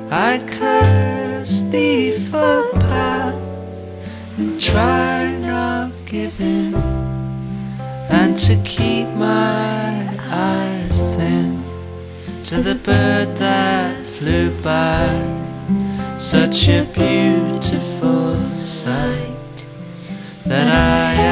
I curse the footpath and try not giving, and to keep my eyes thin to the bird that flew by. Such a beautiful sight that I